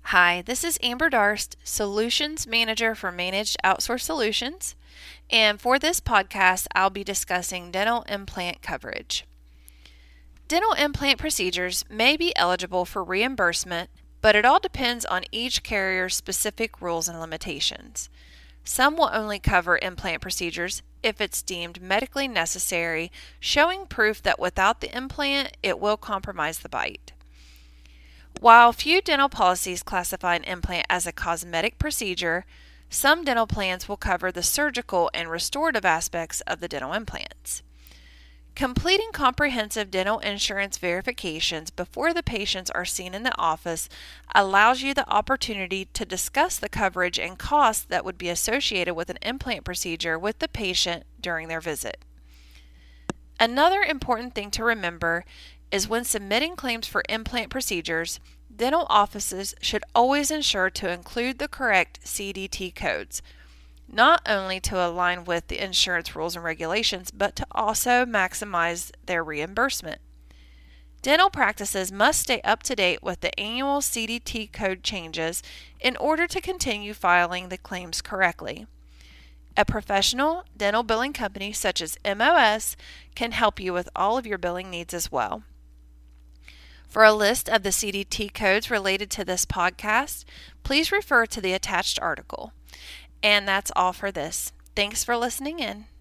Hi, this is Amber Darst, Solutions Manager for Managed Outsource Solutions, and for this podcast, I'll be discussing dental implant coverage. Dental implant procedures may be eligible for reimbursement, but it all depends on each carrier's specific rules and limitations. Some will only cover implant procedures if it's deemed medically necessary, showing proof that without the implant, it will compromise the bite. While few dental policies classify an implant as a cosmetic procedure, some dental plans will cover the surgical and restorative aspects of the dental implants. Completing comprehensive dental insurance verifications before the patients are seen in the office allows you the opportunity to discuss the coverage and costs that would be associated with an implant procedure with the patient during their visit. Another important thing to remember is when submitting claims for implant procedures, dental offices should always ensure to include the correct CDT codes, not only to align with the insurance rules and regulations, but to also maximize their reimbursement. Dental practices must stay up to date with the annual CDT code changes in order to continue filing the claims correctly. A professional dental billing company such as MOS can help you with all of your billing needs as well. For a list of the CDT codes related to this podcast, please refer to the attached article. And that's all for this. Thanks for listening in.